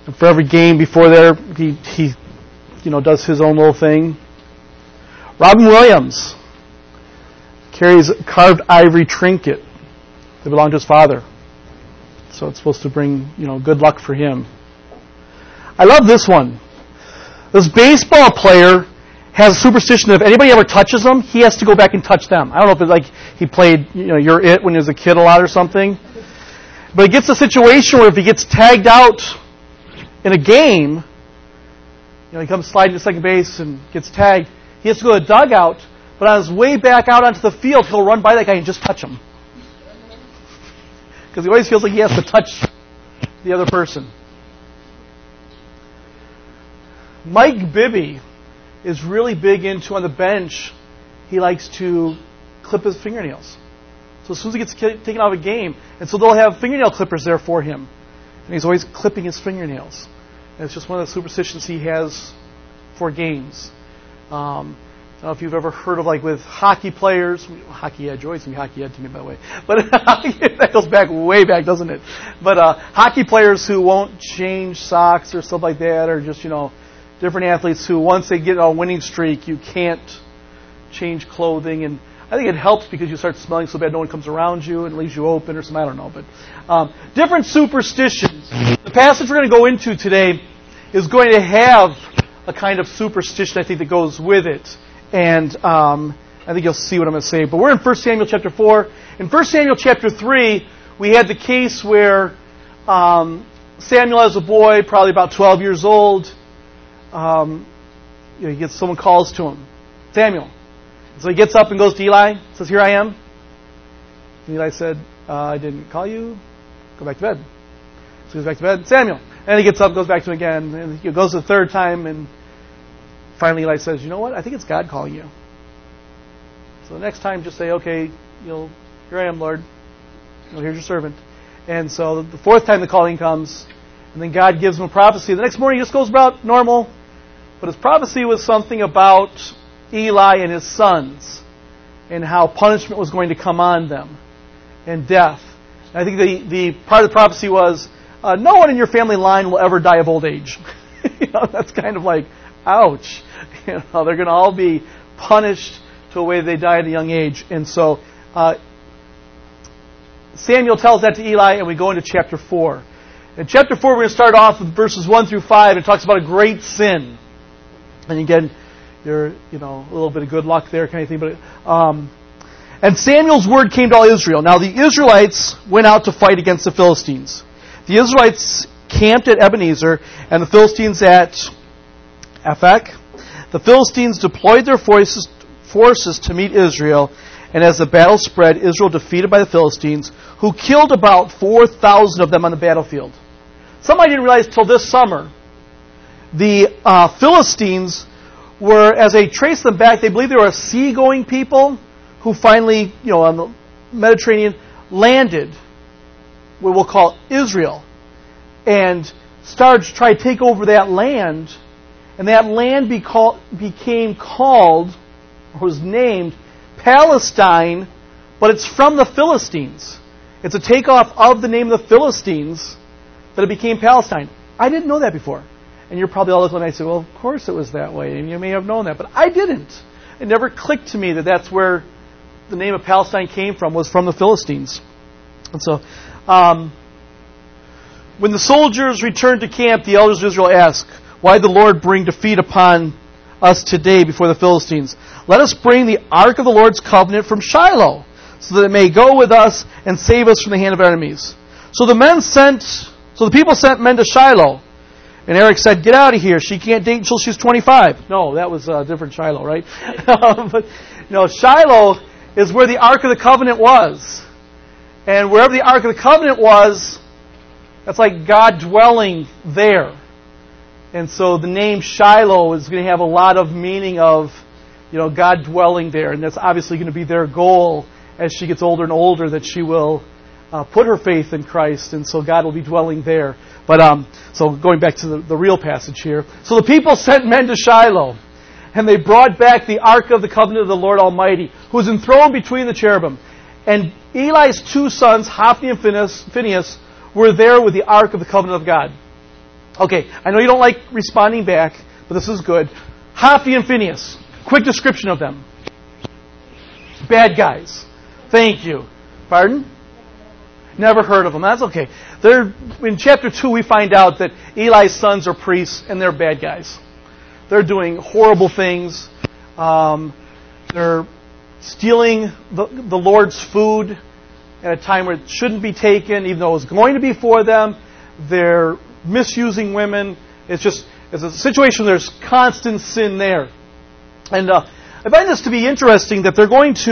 And for every game before there, he does his own little thing. Robin Williams carries a carved ivory trinket that belonged to his father. So it's supposed to bring, good luck for him. I love this one. This baseball player has a superstition that if anybody ever touches him, he has to go back and touch them. I don't know if it's like he played, You're It when he was a kid a lot or something. But he gets a situation where if he gets tagged out in a game, he comes sliding to second base and gets tagged, he has to go to the dugout, but on his way back out onto the field, he'll run by that guy and just touch him. Because he always feels like he has to touch the other person. Mike Bibby is really big into, on the bench, he likes to clip his fingernails. So as soon as he gets taken out of a game, and so they'll have fingernail clippers there for him. And he's always clipping his fingernails. And it's just one of the superstitions he has for games. I don't know if you've ever heard of, with hockey players. Hockey Ed, always be Hockey Ed to me, by the way. But that goes back way back, doesn't it? But hockey players who won't change socks or stuff like that, or just, different athletes who, once they get a winning streak, you can't change clothing. And I think it helps because you start smelling so bad no one comes around you and leaves you open or something. I don't know. But different superstitions. The passage we're going to go into today is going to have a kind of superstition, I think, that goes with it. And I think you'll see what I'm going to say. But we're in 1 Samuel chapter 4. In 1 Samuel chapter 3, we had the case where Samuel, as a boy, probably about 12 years old, he gets someone calls to him, Samuel. So he gets up and goes to Eli, says, "Here I am." And Eli said, "I didn't call you. Go back to bed." So he goes back to bed. "Samuel." And he gets up, goes back to him again, and he goes the third time, and finally Eli says, "You know what? I think it's God calling you." So the next time, just say, "Okay, here I am, Lord. Here's your servant." And so the fourth time the calling comes, and then God gives him a prophecy. The next morning he just goes about normal, but his prophecy was something about Eli and his sons, and how punishment was going to come on them, and death. And I think the part of the prophecy was, no one in your family line will ever die of old age. That's kind of like, ouch. They're going to all be punished to a way they die at a young age. And so Samuel tells that to Eli, and we go into chapter 4. In chapter 4, we're going to start off with verses 1 through 5. It talks about a great sin. And again, a little bit of good luck there, kind of thing. But and Samuel's word came to all Israel. Now the Israelites went out to fight against the Philistines. The Israelites camped at Ebenezer, and the Philistines at Aphek. The Philistines deployed their forces to meet Israel, and as the battle spread, Israel defeated by the Philistines, who killed about 4,000 of them on the battlefield. Somebody didn't realize till this summer, the Philistines were, as they traced them back, they believed they were a sea-going people who finally, on the Mediterranean, landed what we'll call Israel, and started to try to take over that land, and that land became called, or was named, Palestine, but it's from the Philistines. It's a takeoff of the name of the Philistines that it became Palestine. I didn't know that before. And you're probably all looking at me and say, well, of course it was that way, and you may have known that, but I didn't. It never clicked to me that that's where the name of Palestine came from, was from the Philistines. And so, when the soldiers returned to camp, the elders of Israel asked, "Why did the Lord bring defeat upon us today before the Philistines? Let us bring the ark of the Lord's covenant from Shiloh, so that it may go with us and save us from the hand of our enemies." So the people sent men to Shiloh. And Eric said, "Get out of here. She can't date until she's 25. No, that was a different Shiloh, right? But Shiloh is where the Ark of the Covenant was. And wherever the Ark of the Covenant was, that's like God dwelling there. And so the name Shiloh is going to have a lot of meaning of, God dwelling there. And that's obviously going to be their goal as she gets older and older, that she will put her faith in Christ. And so God will be dwelling there. But so going back to the real passage here. So the people sent men to Shiloh, and they brought back the Ark of the Covenant of the Lord Almighty, who was enthroned between the cherubim. And Eli's two sons, Hophni and Phinehas, were there with the Ark of the Covenant of God. Okay, I know you don't like responding back, but this is good. Hophni and Phinehas. Quick description of them. Bad guys. Thank you. Pardon? Never heard of them. That's okay. In chapter 2, we find out that Eli's sons are priests, and they're bad guys. They're doing horrible things. They're stealing the Lord's food at a time where it shouldn't be taken, even though it was going to be for them. They're misusing women. It's a situation where there's constant sin there. And I find this to be interesting that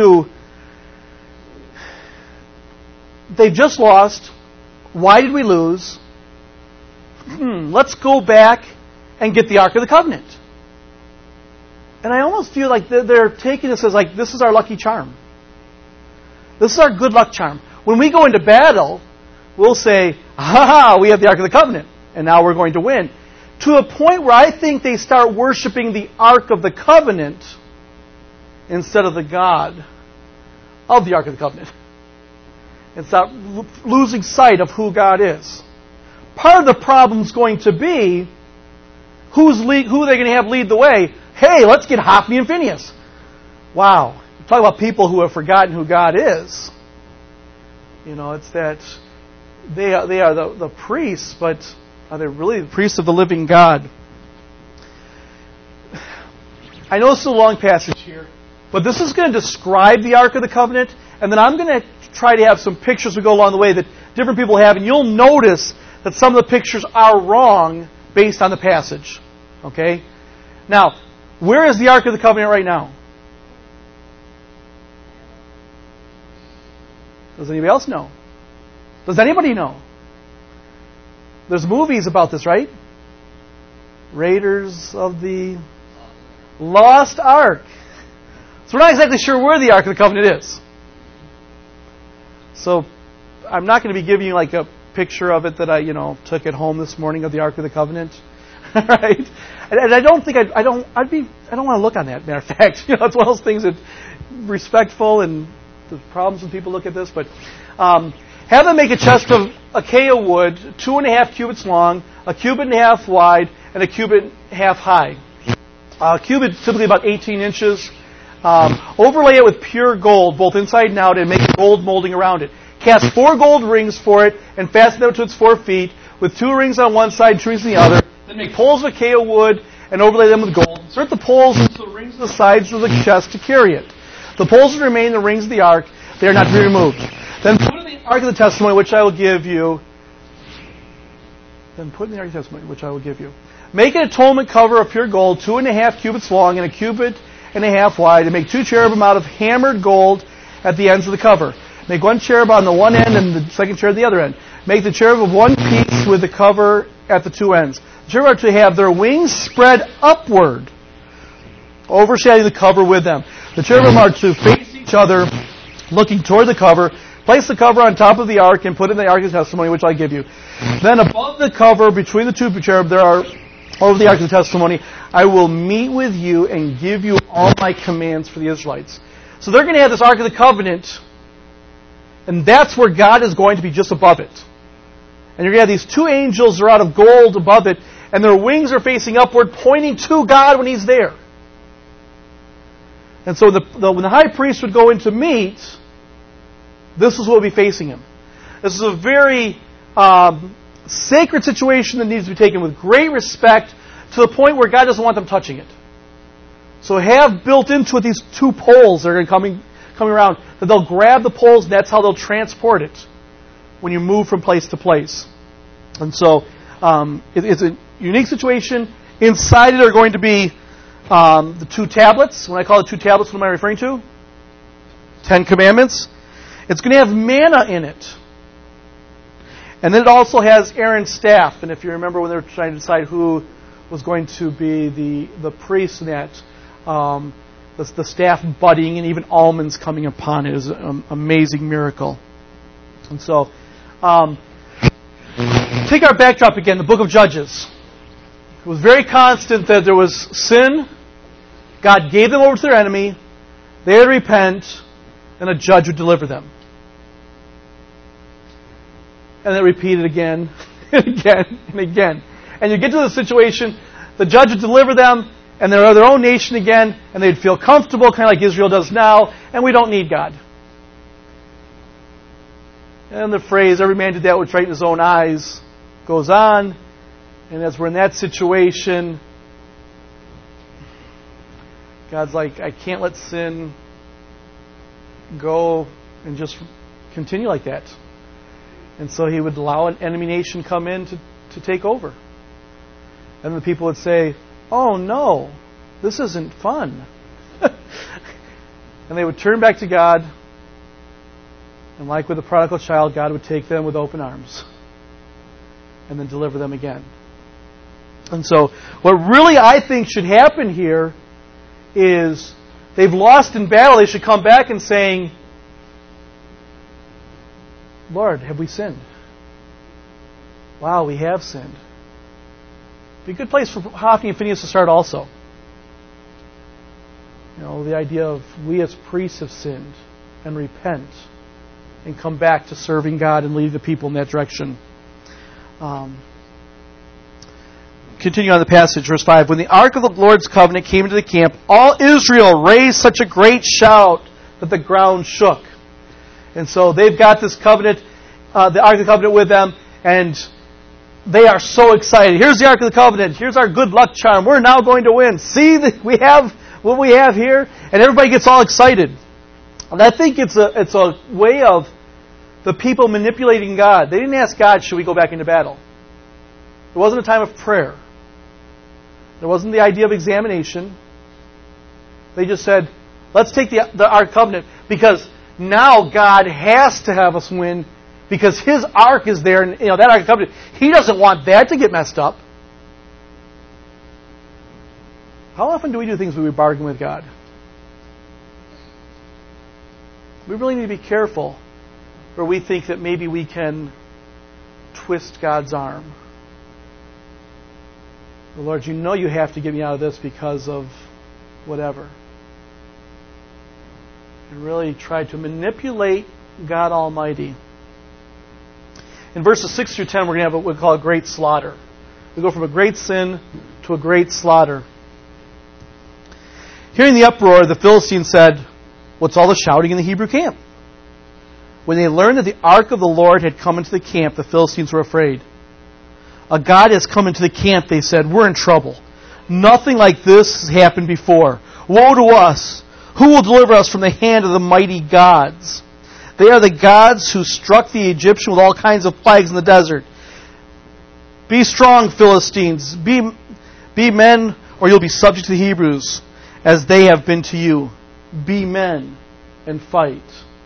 they've just lost. Why did we lose? Let's go back and get the Ark of the Covenant. And I almost feel like they're taking this as like, this is our lucky charm. This is our good luck charm. When we go into battle, we'll say, we have the Ark of the Covenant, and now we're going to win. To a point where I think they start worshiping the Ark of the Covenant instead of the God of the Ark of the Covenant. And start losing sight of who God is. Part of the problem is going to be, who are they going to have lead the way? Hey, let's get Hophni and Phinehas. Wow. Talk about people who have forgotten who God is. It's that they are the priests, but are they really the priests of the living God? I know it's a long passage here, but this is going to describe the Ark of the Covenant, and then I'm going to try to have some pictures we go along the way that different people have, and you'll notice that some of the pictures are wrong based on the passage. Okay? Now, where is the Ark of the Covenant right now? Does anybody else know? Does anybody know? There's movies about this, right? Raiders of the Lost Ark. So we're not exactly sure where the Ark of the Covenant is. So I'm not going to be giving you like a picture of it that I took at home this morning of the Ark of the Covenant. Right? And I don't think I don't want to look on that, matter of fact. It's one of those things that respectful, and there's problems when people look at this, but have them make a chest of acacia wood, 2.5 cubits long, a cubit and a half wide, and a cubit and a half high. A cubit typically about 18 inches. Overlay it with pure gold, both inside and out, and make a gold molding around it. Cast 4 gold rings for it, and fasten them to its 4 feet, with 2 rings on one side and 2 rings on the other. Then make poles of acacia wood, and overlay them with gold. Insert the poles into the rings of the sides of the chest to carry it. The poles will remain in the rings of the ark. They are not to be removed. Then put in the Ark of the Testimony, which I will give you. Make an atonement cover of pure gold, 2.5 cubits long and a cubit and a half wide, and make 2 cherubim out of hammered gold at the ends of the cover. Make 1 cherub on the one end and the second cherub at the other end. Make the cherub of one piece with the cover at the 2 ends. The cherub are to have their wings spread upward, overshadowing the cover with them. The cherubim are to face each other, looking toward the cover. Place the cover on top of the ark and put it in the Ark of the Testimony, which I give you. Then above the cover, between the 2 cherub, there are, over the Ark of the Testimony, I will meet with you and give you all my commands for the Israelites. So they're going to have this Ark of the Covenant, and that's where God is going to be just above it. And you're going to have these 2 angels that are out of gold above it, and their wings are facing upward, pointing to God when He's there. And so when the high priest would go in to meet, this is what will be facing him. This is a very sacred situation that needs to be taken with great respect, to the point where God doesn't want them touching it. So have built into it these 2 poles that are coming around, that they'll grab the poles, and that's how they'll transport it when you move from place to place. And so it's a unique situation. Inside it are going to be the 2 tablets. When I call it 2 tablets, what am I referring to? 10 Commandments. It's going to have manna in it. And then it also has Aaron's staff. And if you remember when they were trying to decide who was going to be the priest in that, the staff budding and even almonds coming upon it is an amazing miracle. And so, take our backdrop again, the book of Judges. It was very constant that there was sin. God gave them over to their enemy. They had to repent, and a judge would deliver them. And then repeated again and again and again. And you get to the situation, the judge would deliver them, and they're their own nation again, and they'd feel comfortable, kind of like Israel does now, and we don't need God. And the phrase, every man did that which right in his own eyes, goes on. And as we're in that situation, God's like, I can't let sin go and just continue like that. And so He would allow an enemy nation come in to take over. And the people would say, oh no, this isn't fun. And they would turn back to God. And like with the prodigal child, God would take them with open arms and then deliver them again. And so what really I think should happen here is they've lost in battle. They should come back and saying, Lord, have we sinned? Wow, we have sinned. Be a good place for Hophni and Phinehas to start also. You know, the idea of we as priests have sinned and repent and come back to serving God and leading the people in that direction. Continue on the passage, verse 5. When the ark of the Lord's covenant came into the camp, all Israel raised such a great shout that the ground shook. And so they've got this covenant, the ark of the covenant with them, and they are so excited. Here's the ark of the covenant. Here's our good luck charm. We're now going to win. See, we have what we have here, and everybody gets all excited. And I think it's a way of the people manipulating God. They didn't ask God, should we go back into battle? It wasn't a time of prayer. There wasn't the idea of examination. They just said, let's take the Ark Covenant because now God has to have us win because His Ark is there and that Ark Covenant, He doesn't want that to get messed up. How often do we do things where we bargain with God? We really need to be careful where we think that maybe we can twist God's arm. Lord, you know you have to get me out of this because of whatever. And really try to manipulate God Almighty. In verses 6 through 10, we're going to have what we call a great slaughter. We go from a great sin to a great slaughter. Hearing the uproar, the Philistines said, what's all the shouting in the Hebrew camp? When they learned that the ark of the Lord had come into the camp, the Philistines were afraid. A god has come into the camp, they said. We're in trouble. Nothing like this has happened before. Woe to us! Who will deliver us from the hand of the mighty gods? They are the gods who struck the Egyptian with all kinds of plagues in the desert. Be strong, Philistines. Be men, or you'll be subject to the Hebrews, as they have been to you. Be men and fight.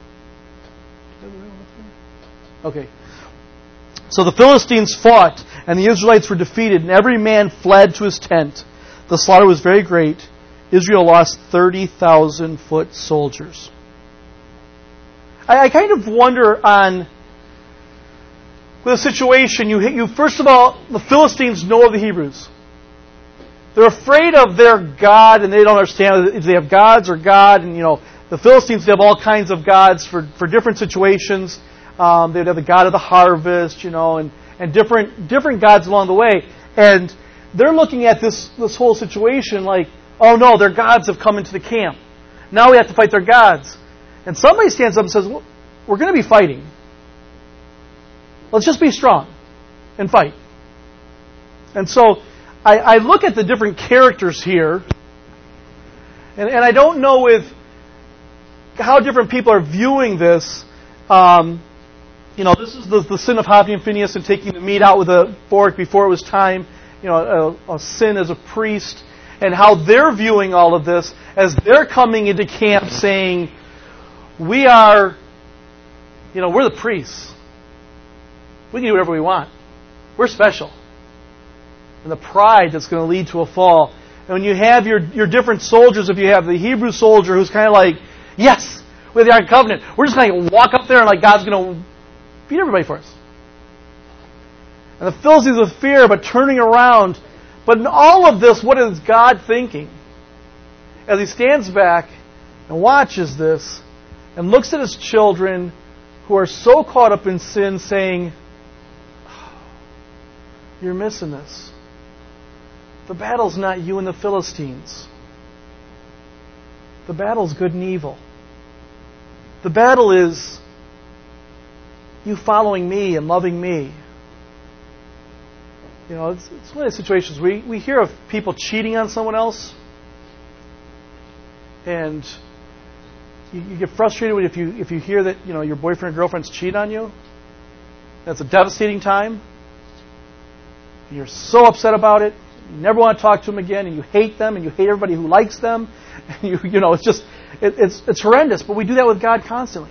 Okay. So the Philistines fought, and the Israelites were defeated, and every man fled to his tent. The slaughter was very great. Israel lost 30,000 foot soldiers. I kind of wonder on the situation. You first of all, the Philistines know of the Hebrews. They're afraid of their God, and they don't understand if they have gods or God. And the Philistines have all kinds of gods for different situations. They'd have the god of the harvest, and different gods along the way. And they're looking at this whole situation like, oh no, their gods have come into the camp. Now we have to fight their gods. And somebody stands up and says, well, we're going to be fighting. Let's just be strong and fight. And so I look at the different characters here, and I don't know with how different people are viewing this. This is the sin of Hophni and Phinehas and taking the meat out with a fork before it was time. A sin as a priest, and how they're viewing all of this as they're coming into camp saying, we are, we're the priests. We can do whatever we want. We're special. And the pride that's going to lead to a fall. And when you have your different soldiers, if you have the Hebrew soldier who's kind of like, yes, we have the Ark of the Covenant. We're just going to walk up there and like God's going to beat everybody for us. And the Philistines with fear, but turning around. But in all of this, what is God thinking? As He stands back and watches this and looks at His children who are so caught up in sin saying, oh, you're missing this. The battle's not you and the Philistines. The battle's good and evil. The battle is you following me and loving me. You know, it's one of those situations we hear of people cheating on someone else, and you get frustrated if you hear that, you know, your boyfriend or girlfriend's cheat on you. That's a devastating time. You're so upset about it. You never want to talk to them again, and you hate them, and you hate everybody who likes them. And you know, it's horrendous. But we do that with God constantly.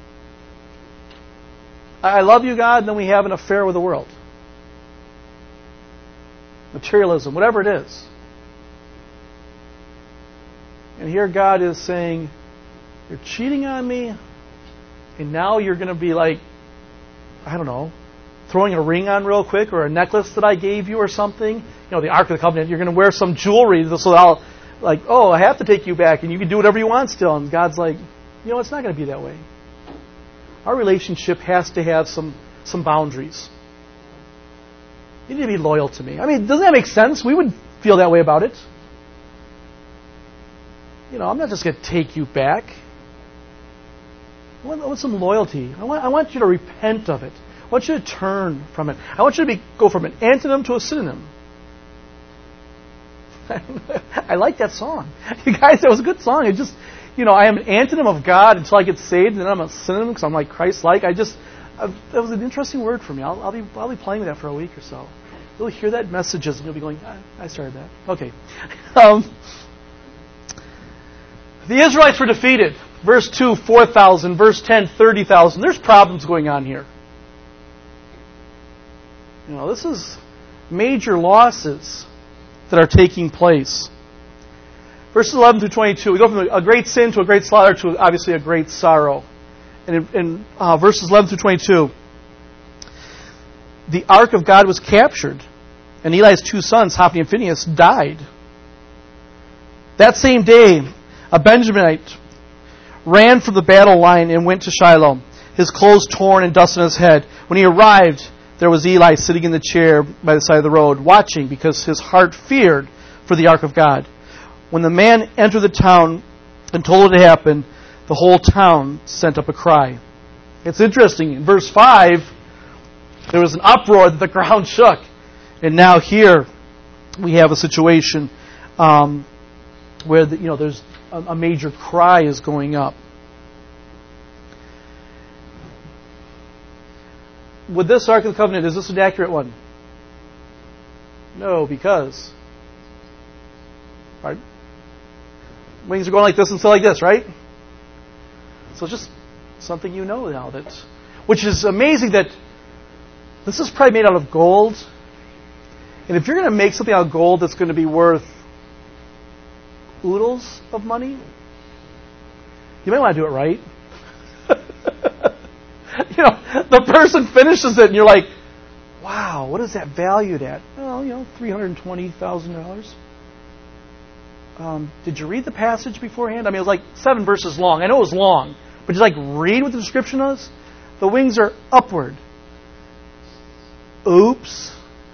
I love you, God, and then we have an affair with the world. Materialism, whatever it is. And here God is saying, you're cheating on me, and now you're going to be like, I don't know, throwing a ring on real quick, or a necklace that I gave you or something. You know, the Ark of the Covenant, you're going to wear some jewelry so that I'll, like, oh, I have to take you back, and you can do whatever you want still. And God's like, you know, it's not going to be that way. Our relationship has to have some boundaries. You need to be loyal to me. I mean, doesn't that make sense? We would feel that way about it. You know, I'm not just going to take you back. I want some loyalty. I want you to repent of it. I want you to turn from it. I want you to go from an antonym to a synonym. I like that song. You guys, that was a good song. It just, you know, I am an antonym of God until I get saved, and then I'm a synonym because I'm like Christ-like. That was an interesting word for me. I'll be playing with that for a week or so. You'll hear that messages, and you'll be going, I started that. Okay. The Israelites were defeated. Verse 2, 4,000. Verse 10, 30,000. There's problems going on here. You know, this is major losses that are taking place. Verses 11 through 22. We go from a great sin to a great slaughter to obviously a great sorrow. And in verses 11 through 22, the ark of God was captured, and Eli's two sons, Hophni and Phinehas, died. That same day, a Benjaminite ran from the battle line and went to Shiloh, his clothes torn and dust on his head. When he arrived, there was Eli sitting in the chair by the side of the road, watching because his heart feared for the ark of God. When the man entered the town and told it to happen, the whole town sent up a cry. It's interesting. In verse 5, there was an uproar that the ground shook. And now here we have a situation where there's a major cry is going up. With this Ark of the Covenant, is this an accurate one? No, because right? Wings are going like this and still like this, right? So just something you know now, which is amazing that this is probably made out of gold. And if you're going to make something out of gold that's going to be worth oodles of money, you might want to do it right. You know, the person finishes it and you're like, wow, what is that valued at? Well, $320,000. Did you read the passage beforehand? I mean, it was like 7 verses long. I know it was long, but did you read what the description was? The wings are upward. Oops.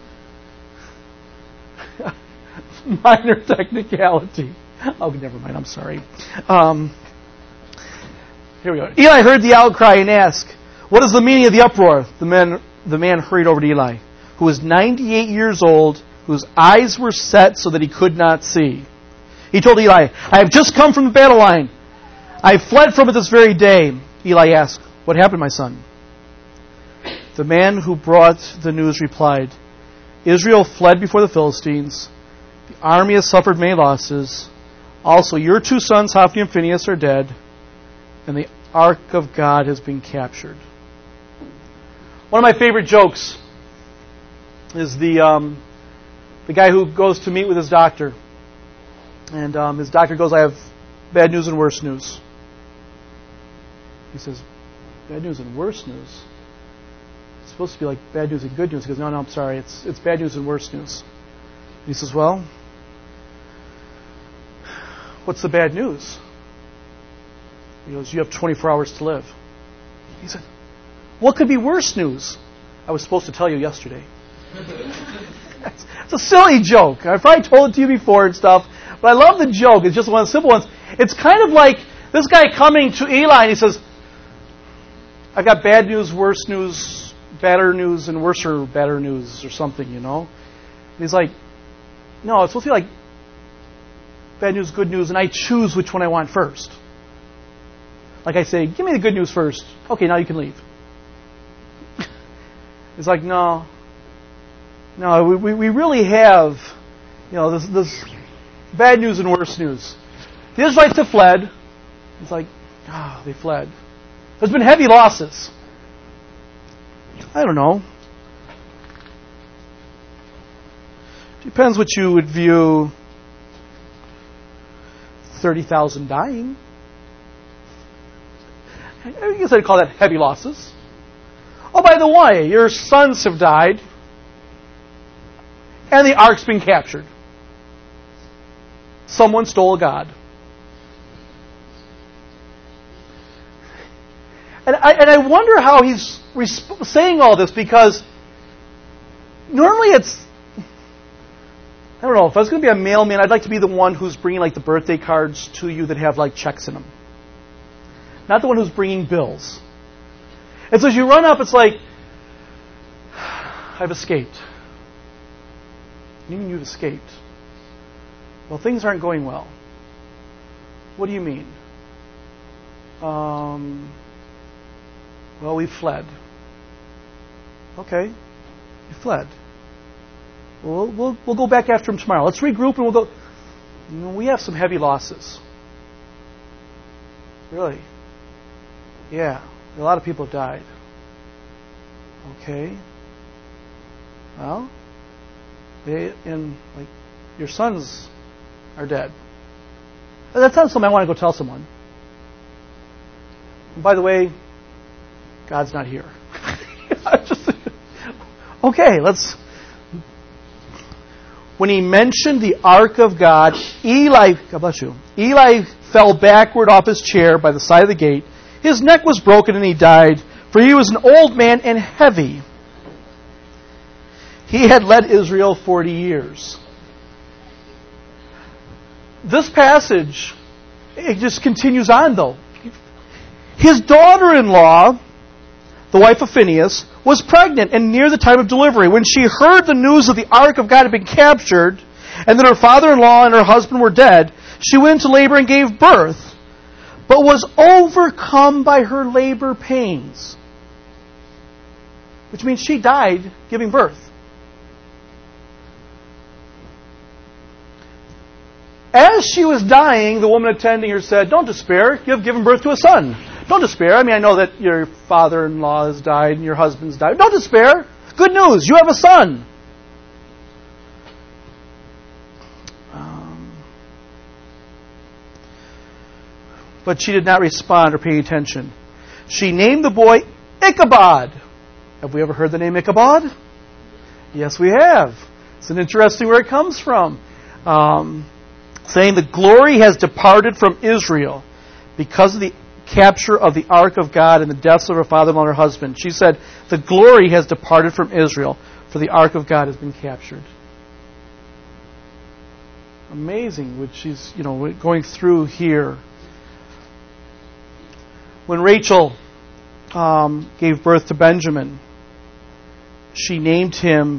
Minor technicality. Oh, never mind. I'm sorry. Here we go. Eli heard the outcry and asked, "What is the meaning of the uproar?" The man hurried over to Eli, who was 98 years old, whose eyes were set so that he could not see. He told Eli, "I have just come from the battle line. I fled from it this very day." Eli asked, "What happened, my son?" The man who brought the news replied, "Israel fled before the Philistines. The army has suffered many losses. Also, your 2 sons, Hophni and Phinehas, are dead, and the ark of God has been captured." One of my favorite jokes is the guy who goes to meet with his doctor. And his doctor goes, "I have bad news and worse news." He says, "Bad news and worse news? It's supposed to be like bad news and good news." He goes, No, I'm sorry. It's bad news and worse news." And he says, "Well, what's the bad news?" He goes, "You have 24 hours to live." He said, "What could be worse news?" "I was supposed to tell you yesterday." It's a silly joke. I've probably told it to you before and stuff, but I love the joke. It's just one of the simple ones. It's kind of like this guy coming to Eli and he says, I got bad news, worse news, better news, and worse or better news or something, And he's like, no, it's supposed to be like bad news, good news, and I choose which one I want first. Like I say, give me the good news first. Okay, now you can leave. It's like, no, we really have, this bad news and worse news. The Israelites have fled. It's like, they fled. There's been heavy losses. I don't know. Depends what you would view 30,000 dying. I guess I'd call that heavy losses. Oh, by the way, your sons have died, and the ark's been captured. Someone stole a god. And I wonder how he's saying all this, because normally it's, I don't know, if I was going to be a mailman, I'd like to be the one who's bringing like the birthday cards to you that have like checks in them. Not the one who's bringing bills. And so as you run up, it's like, I've escaped. You mean you've escaped? Well, things aren't going well. What do you mean? Well, we fled. Okay, you fled. We'll go back after him tomorrow. Let's regroup and we'll go. We have some heavy losses. Really? Yeah, a lot of people have died. Okay. Well, your sons are dead. That's not something I want to go tell someone. And by the way, God's not here. Okay, let's. When he mentioned the ark of God, God bless you. Eli fell backward off his chair by the side of the gate. His neck was broken and he died, for he was an old man and heavy. He had led Israel 40 years. This passage, it just continues on though. His daughter-in-law, the wife of Phinehas, was pregnant and near the time of delivery. When she heard the news of the ark of God had been captured, and that her father-in-law and her husband were dead, she went into labor and gave birth, but was overcome by her labor pains. Which means she died giving birth. As she was dying, the woman attending her said, "Don't despair, you have given birth to a son. Don't despair. I know that your father-in-law has died and your husband's died. Don't despair. Good news, you have a son." But she did not respond or pay attention. She named the boy Ichabod. Have we ever heard the name Ichabod? Yes, we have. It's an interesting where it comes from. Saying the glory has departed from Israel because of the capture of the ark of God and the deaths of her father-in-law and her husband. She said, the glory has departed from Israel, for the ark of God has been captured. Amazing what she's going through here. When Rachel gave birth to Benjamin, she named him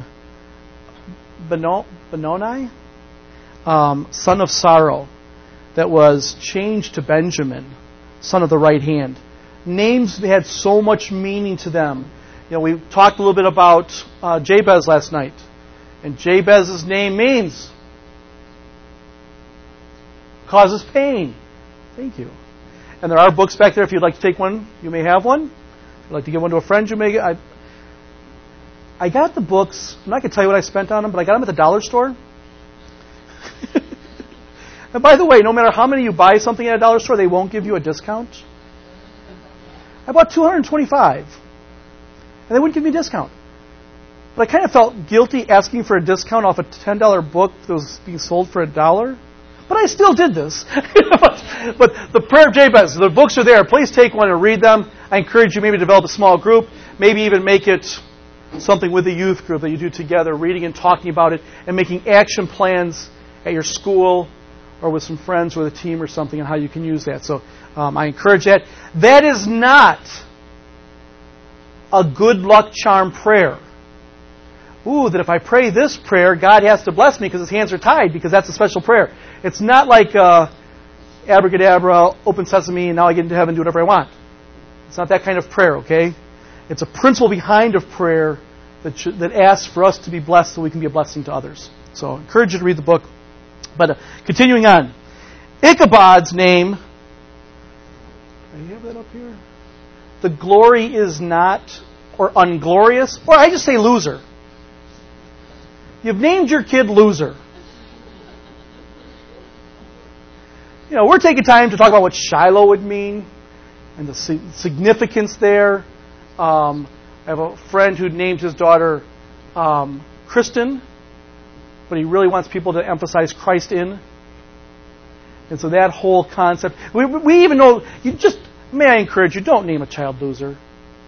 Benoni, son of sorrow, that was changed to Benjamin, son of the right hand. Names had so much meaning to them. We talked a little bit about Jabez last night, and Jabez's name means causes pain. Thank you. And there are books back there. If you'd like to take one, you may have one. If you'd like to give one to a friend, you may get. I got the books. I'm not going to tell you what I spent on them, but I got them at the dollar store. And by the way, no matter how many you buy something at a dollar store, they won't give you a discount. I bought 225, and they wouldn't give me a discount. But I kind of felt guilty asking for a discount off a $10 book that was being sold for $1. But I still did this. But the prayer of Jabez, the books are there. Please take one and read them. I encourage you maybe to develop a small group, maybe even make it something with the youth group that you do together, reading and talking about it, and making action plans at your school or with some friends or with a team or something on how you can use that. So I encourage that. That is not a good luck charm prayer. Ooh, that if I pray this prayer, God has to bless me because his hands are tied, because that's a special prayer. It's not like abracadabra, open sesame, and now I get into heaven and do whatever I want. It's not that kind of prayer, okay? It's a principle behind of prayer that asks for us to be blessed so we can be a blessing to others. So I encourage you to read the book. But continuing on. Ichabod's name, do you have that up here? The glory is not, or unglorious, or I just say loser. You've named your kid Loser. We're taking time to talk about what Shiloh would mean and the significance there. I have a friend who named his daughter Kristen, but he really wants people to emphasize Christ in. And so that whole concept, we even know, may I encourage you, don't name a child Loser.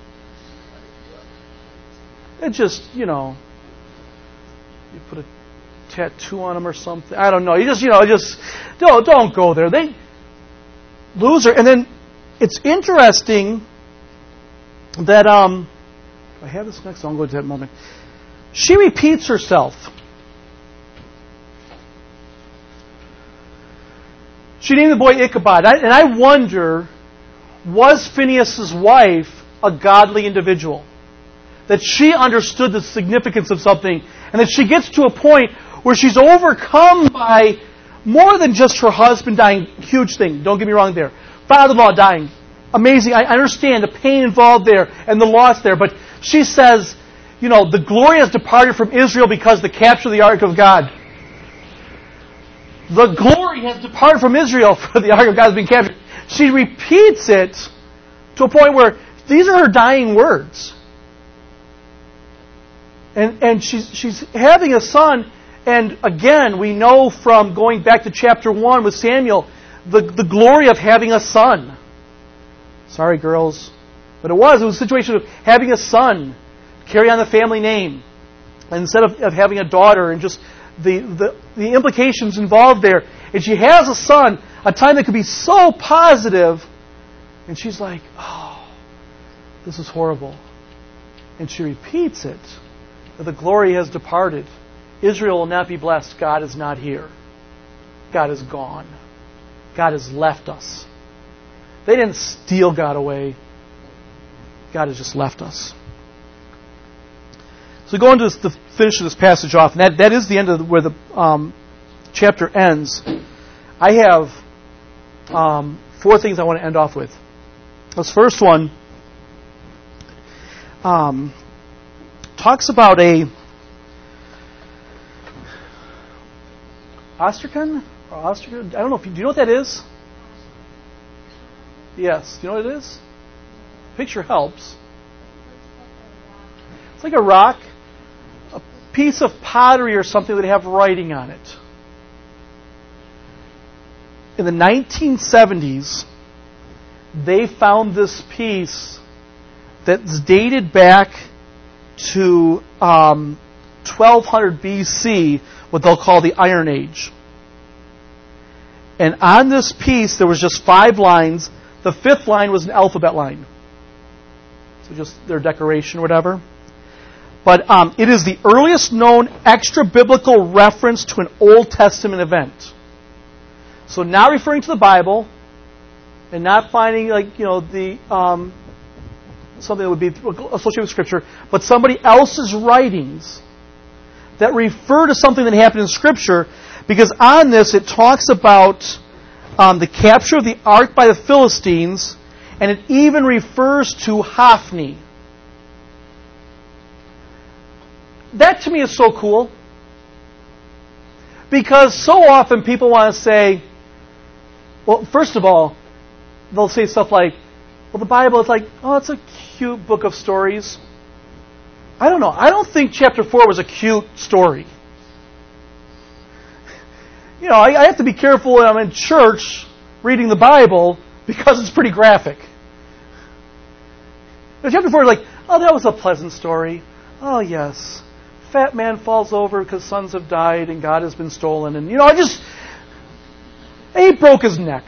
It just, you put a tattoo on them or something. I don't know. You just don't go there. Loser. And then it's interesting that I have this next, so I'll go to that moment. She repeats herself. She named the boy Ichabod. And I wonder, was Phinehas' wife a godly individual? That she understood the significance of something, and that she gets to a point where she's overcome by more than just her husband dying. Huge thing. Don't get me wrong there. Father-in-law dying. Amazing. I understand the pain involved there and the loss there. But she says, the glory has departed from Israel because the capture of the Ark of God. The glory has departed from Israel for the Ark of God has been captured. She repeats it to a point where these are her dying words. And she's having a son, and again, we know from going back to chapter 1 with Samuel, the glory of having a son. Sorry, girls. But it was a situation of having a son, carry on the family name, instead of having a daughter, and just the implications involved there. And she has a son, a time that could be so positive, and she's like, oh, this is horrible. And she repeats it. The glory has departed. Israel will not be blessed. God is not here. God is gone. God has left us. They didn't steal God away. God has just left us. So going to the finish of this passage off, and that is the end of where the chapter ends. I have 4 things I want to end off with. This first one talks about a Ostracan? I don't know do you know what that is? Yes. Do you know what it is? Picture helps. It's like a rock, a piece of pottery or something that have writing on it. In the 1970s, they found this piece that's dated back to 1200 BC, what they'll call the Iron Age. And on this piece, there was just 5 lines. The 5th line was an alphabet line. So just their decoration or whatever. But it is the earliest known extra-biblical reference to an Old Testament event. So not referring to the Bible, and not finding something that would be associated with Scripture, but somebody else's writings that refer to something that happened in Scripture, because on this it talks about the capture of the ark by the Philistines, and it even refers to Hophni. That to me is so cool, because so often people want to say, well, first of all, they'll say stuff like, well, the Bible is like, oh, it's a cute book of stories. I don't know. I don't think chapter 4 was a cute story. I have to be careful when I'm in church reading the Bible because it's pretty graphic. Chapter 4 is like, oh, that was a pleasant story. Oh, yes. Fat man falls over because sons have died and God has been stolen. And, he broke his neck.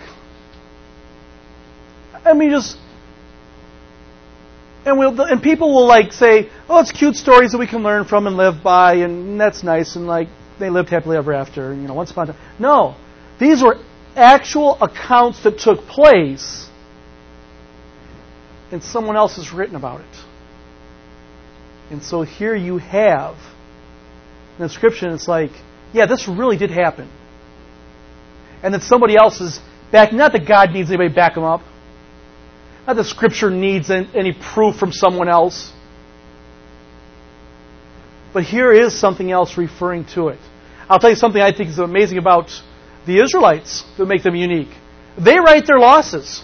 And people will say, oh, it's cute stories that we can learn from and live by, and that's nice, and they lived happily ever after, once upon a time. No. These were actual accounts that took place, and someone else has written about it. And so here you have an inscription. It's this really did happen. And that somebody else is backing, not that God needs anybody to back him up. Not that Scripture needs any proof from someone else. But here is something else referring to it. I'll tell you something I think is amazing about the Israelites that make them unique. They write their losses.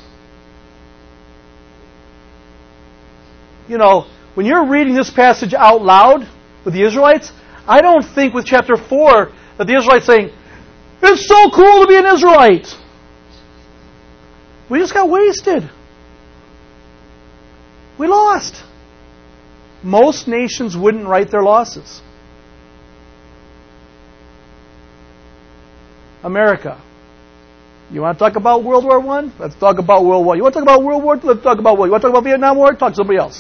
When you're reading this passage out loud with the Israelites, I don't think with chapter 4 that the Israelites saying, it's so cool to be an Israelite. We just got wasted. We lost. Most nations wouldn't write their losses. America. You want to talk about World War I? Let's talk about World War. You want to talk about World War? Let's talk about World War. You want to talk about Vietnam War? Talk to somebody else.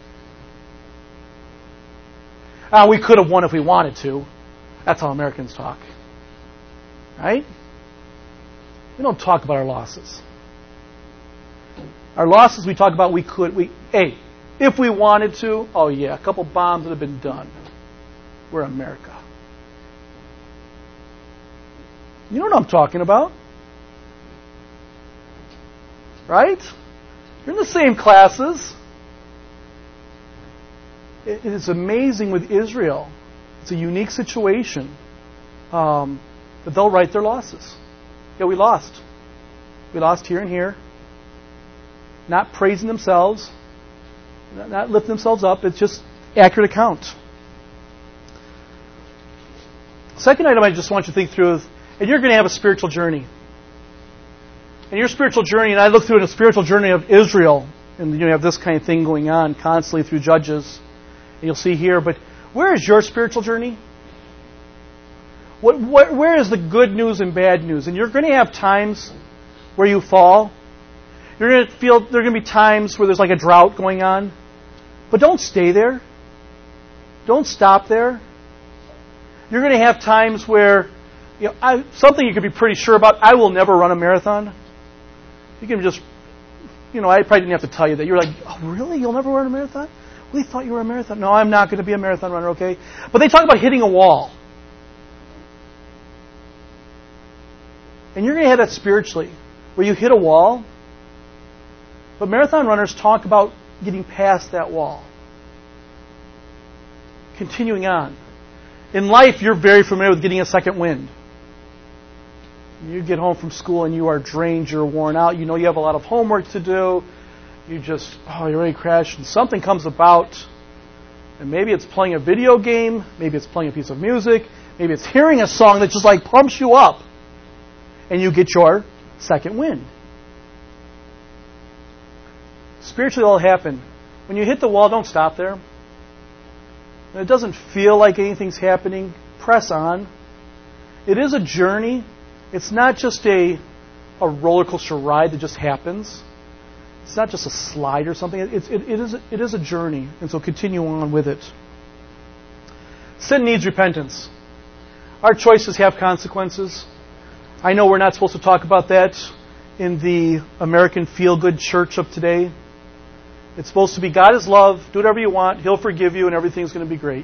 We could have won if we wanted to. That's how Americans talk. Right? We don't talk about our losses. Our losses we talk about if we wanted to, a couple bombs would have been done. We're America. You know what I'm talking about. Right? You're in the same classes. It is amazing with Israel. It's a unique situation. That they'll write their losses. Yeah, we lost. We lost here and here. Not praising themselves. Not lifting themselves up. It's just accurate account. Second item I just want you to think through is, and you're going to have a spiritual journey. And your spiritual journey, and I look through the spiritual journey of Israel, and you have this kind of thing going on constantly through Judges. And you'll see here, but where is your spiritual journey? Where is the good news and bad news? And you're going to have times where you fall. You're going to feel there are going to be times where there's a drought going on. But don't stay there. Don't stop there. You're going to have times where, something you can be pretty sure about, I will never run a marathon. You can just, I probably didn't have to tell you that. You're like, oh, really? You'll never run a marathon? We thought you were a marathon. No, I'm not going to be a marathon runner, okay? But they talk about hitting a wall. And you're going to have that spiritually, where you hit a wall. But marathon runners talk about getting past that wall. Continuing on. In life, you're very familiar with getting a second wind. You get home from school and you are drained, you're worn out, you have a lot of homework to do. You're ready to crash, and something comes about. And maybe it's playing a video game, maybe it's playing a piece of music, maybe it's hearing a song that just pumps you up. And you get your second wind. Spiritually, it'll happen. When you hit the wall, don't stop there. When it doesn't feel like anything's happening, press on. It is a journey. It's not just a roller coaster ride that just happens. It's not just a slide or something. It is a journey. And so continue on with it. Sin needs repentance. Our choices have consequences. I know we're not supposed to talk about that in the American feel-good church of today. It's supposed to be God is love, do whatever you want, He'll forgive you, and everything's going to be great.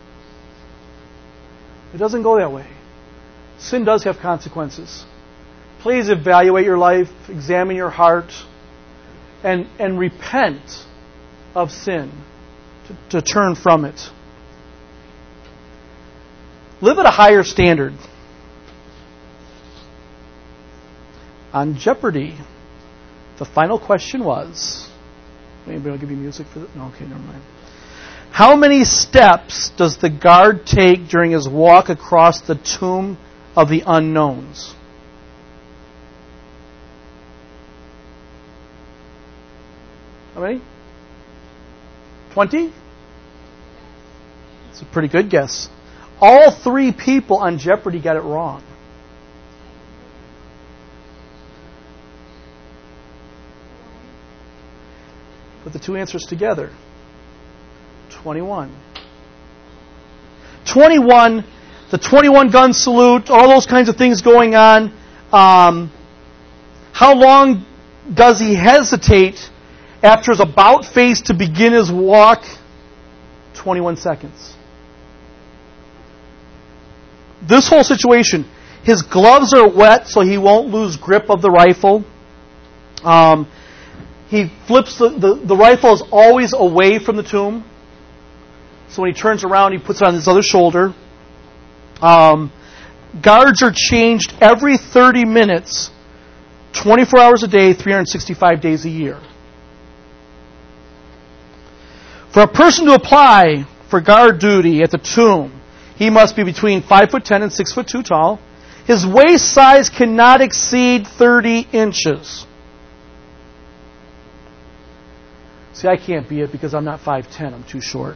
It doesn't go that way. Sin does have consequences. Please evaluate your life, examine your heart, and repent of sin, to turn from it. Live at a higher standard. On Jeopardy, the final question was... Anybody want to give me music for that? No, okay, never mind. How many steps does the guard take during his walk across the tomb of the unknowns? How many? 20? It's a pretty good guess. All three people on Jeopardy got it wrong. Put the two answers together. 21. 21, the 21 gun salute, all those kinds of things going on. How long does he hesitate after his about face to begin his walk? 21 seconds. This whole situation, his gloves are wet so he won't lose grip of the rifle. He flips the rifle is always away from the tomb. So when he turns around, he puts it on his other shoulder. Guards are changed every 30 minutes, 24 hours a day, 365 days a year. For a person to apply for guard duty at the tomb, he must be between 5'10" and 6'2" tall. His waist size cannot exceed 30 inches. See, I can't be it because I'm not 5'10". I'm too short.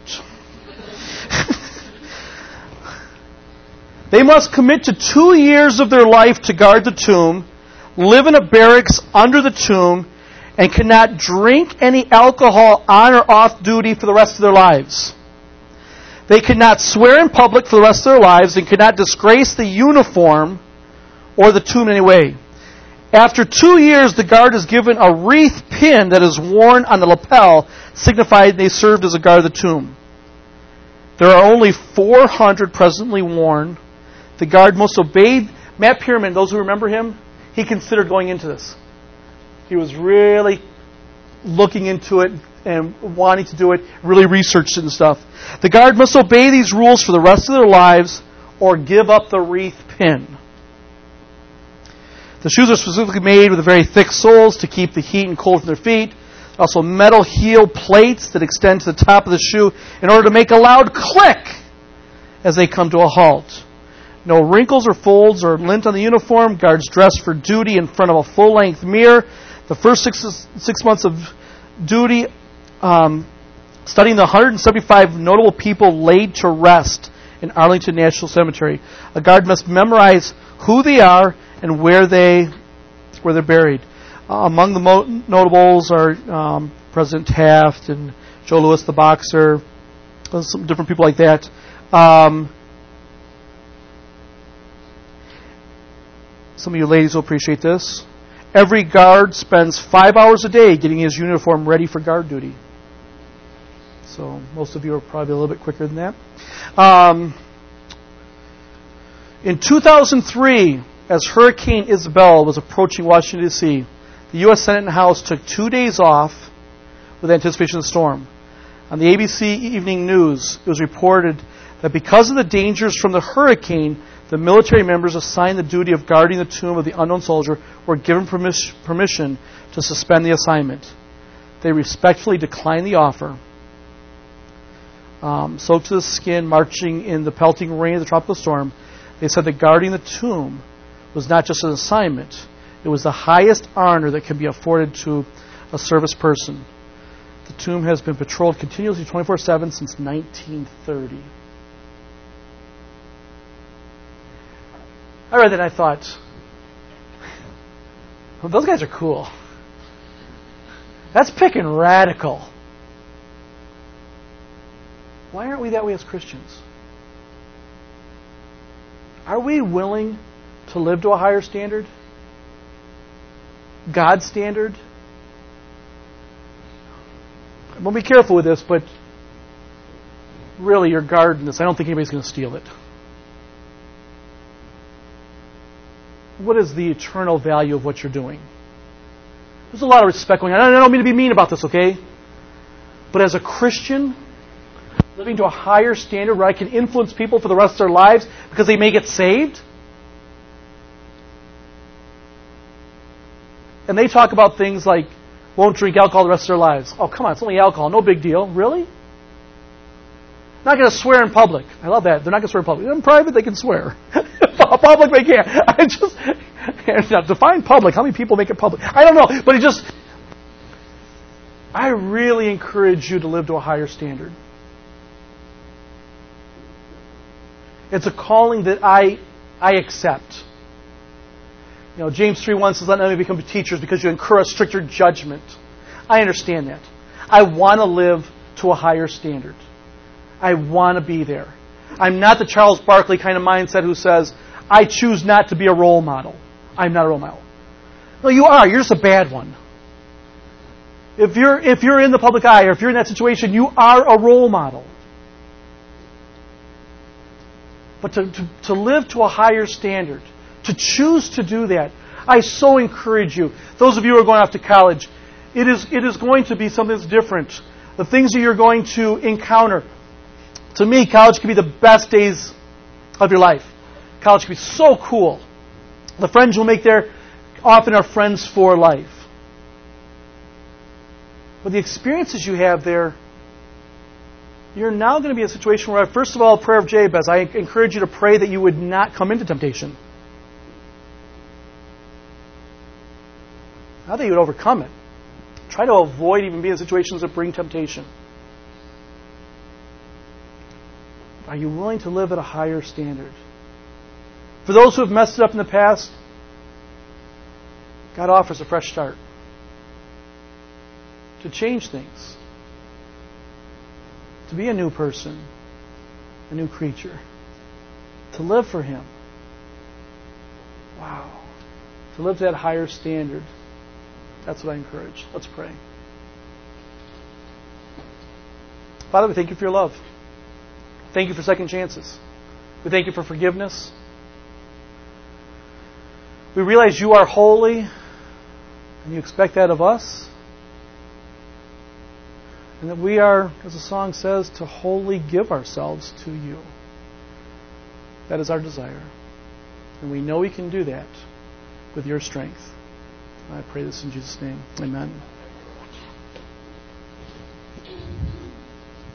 They must commit to 2 years of their life to guard the tomb, live in a barracks under the tomb, and cannot drink any alcohol on or off duty for the rest of their lives. They cannot swear in public for the rest of their lives and cannot disgrace the uniform or the tomb in any way. After 2 years, the guard is given a wreath pin that is worn on the lapel, signifying they served as a guard of the tomb. There are only 400 presently worn. The guard must obey. Matt Pierman, those who remember him, he considered going into this. He was really looking into it and wanting to do it, really researched it and stuff. The guard must obey these rules for the rest of their lives or give up the wreath pin. The shoes are specifically made with very thick soles to keep the heat and cold from their feet. Also metal heel plates that extend to the top of the shoe in order to make a loud click as they come to a halt. No wrinkles or folds or lint on the uniform. Guards dress for duty in front of a full-length mirror. The first six months of duty, studying the 175 notable people laid to rest in Arlington National Cemetery. A guard must memorize who they are and where they're buried. Among the notables are President Taft and Joe Louis the boxer, some different people like that. Some of you ladies will appreciate this. Every guard spends 5 hours a day getting his uniform ready for guard duty. So most of you are probably a little bit quicker than that. In 2003, as Hurricane Isabel was approaching Washington, D.C., the U.S. Senate and House took 2 days off with anticipation of the storm. On the ABC Evening News, it was reported that because of the dangers from the hurricane, the military members assigned the duty of guarding the tomb of the unknown soldier were given permission to suspend the assignment. They respectfully declined the offer. Soaked to the skin, marching in the pelting rain of the tropical storm, they said that guarding the tomb was not just an assignment. It was the highest honor that can be afforded to a service person. The tomb has been patrolled continuously 24/7 since 1930. I read that and I thought, well, those guys are cool. That's picking radical. Why aren't we that way as Christians? Are we willing to live to a higher standard? God's standard? I'm going to be careful with this, but really, you're guarding this. I don't think anybody's going to steal it. What is the eternal value of what you're doing? There's a lot of respect going on. I don't mean to be mean about this, okay? But as a Christian, living to a higher standard where I can influence people for the rest of their lives because they may get saved. And they talk about things like, won't drink alcohol the rest of their lives. Oh, come on, it's only alcohol. No big deal. Really? Not going to swear in public. I love that. They're not going to swear in public. In private, they can swear. Public, they can't. Now, define public. How many people make it public? I don't know. But I really encourage you to live to a higher standard. It's a calling that I accept. James 3:1 says, "Let none of you become teachers because you incur a stricter judgment." I understand that. I want to live to a higher standard. I want to be there. I'm not the Charles Barkley kind of mindset who says, "I choose not to be a role model." I'm not a role model. No, you are. You're just a bad one. If you're in the public eye, or if you're in that situation, you are a role model. But to live to a higher standard, to choose to do that, I so encourage you. Those of you who are going off to college, it is going to be something that's different. The things that you're going to encounter. To me, college can be the best days of your life. College can be so cool. The friends you'll make there often are friends for life. But the experiences you have there, you're now going to be in a situation where, first of all, prayer of Jabez, I encourage you to pray that you would not come into temptation. Not that you would overcome it. Try to avoid even being in situations that bring temptation. Are you willing to live at a higher standard? For those who have messed it up in the past, God offers a fresh start. To change things. To be a new person. A new creature. To live for Him. Wow. To live to that higher standard. That's what I encourage. Let's pray. Father, we thank you for your love. Thank you for second chances. We thank you for forgiveness. We realize you are holy, and you expect that of us. And that we are, as the song says, to wholly give ourselves to you. That is our desire. And we know we can do that with your strength. I pray this in Jesus' name. Amen.